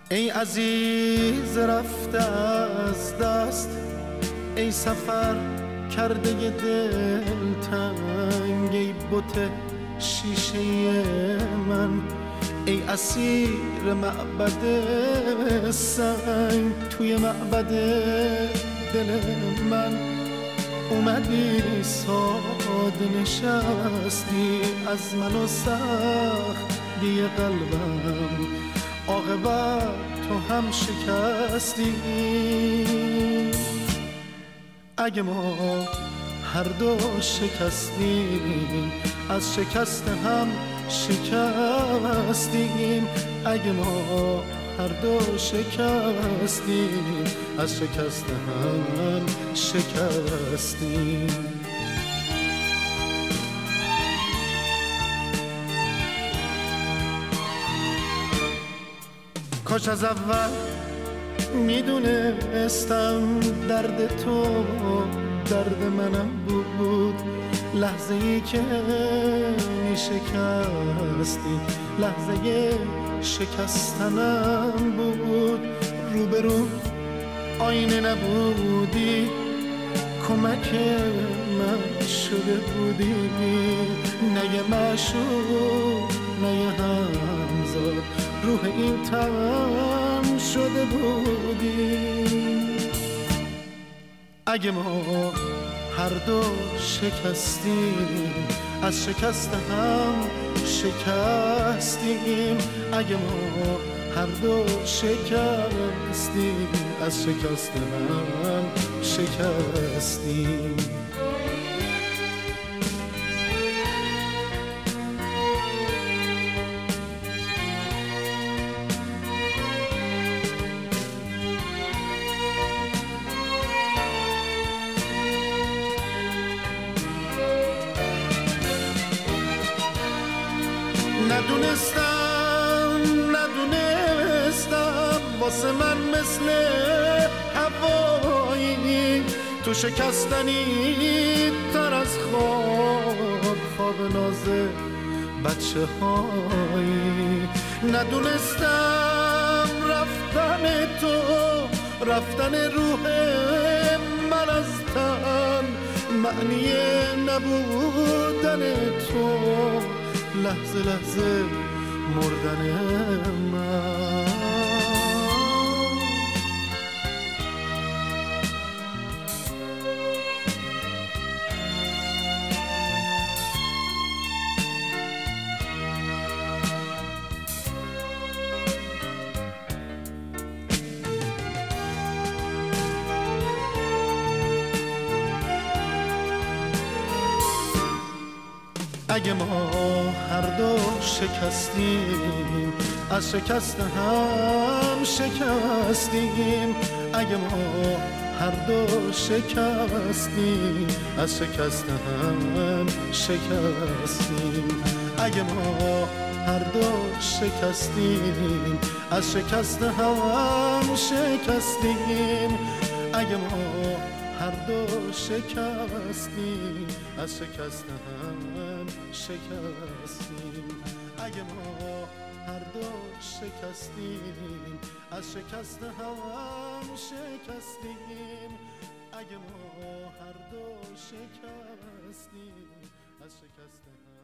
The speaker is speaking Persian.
ای عزیز رفته از دست، ای سفر کرده دلتنگ، ای بت شیشه من، ای اسیر معبد سنگ. توی معبد دل من اومدی ساده نشستی، از من و سختی قلبم عاقبت تو هم شکستی. اگه ما هر دو شکستیم، از شکست هم شکستیم. اگه ما هر دو شکستیم، از شکست هم شکستیم. کاش از اول میدونستم درد تو درد منم بود. لحظه ای که میشکستی لحظه شکستنم بود. روبرو آینه نبودی، کمک من شده بودی. نه یه معشوق نه یه همزاد، روح این تن شده بودی. اگه ما هر دو شکستیم، از شکست هم شکستیم. اگه ما هر دو شکستیم، از شکست هم شکستیم. ندونستم واسه من مثل هوایی، تو شکستنی تر از خواب ناز بچه هایی. ندونستم رفتن روح من از تن، معنی نبودن تو، لحظه لحظه مردن من. اگه ما هر دو شکستیم، از شکست هم شکستیم. اگه ما هر دو شکستیم، از شکست هم شکستیم. اگه ما هر دو شکستیم، از شکست هم شکستیم. اگه ما هر دو شکستیم، از شکست هم شکستیم. اگه ما هر دو شکستیم، از شکست هم شکستیم. اگه ما هر دو شکستیم، از شکست هم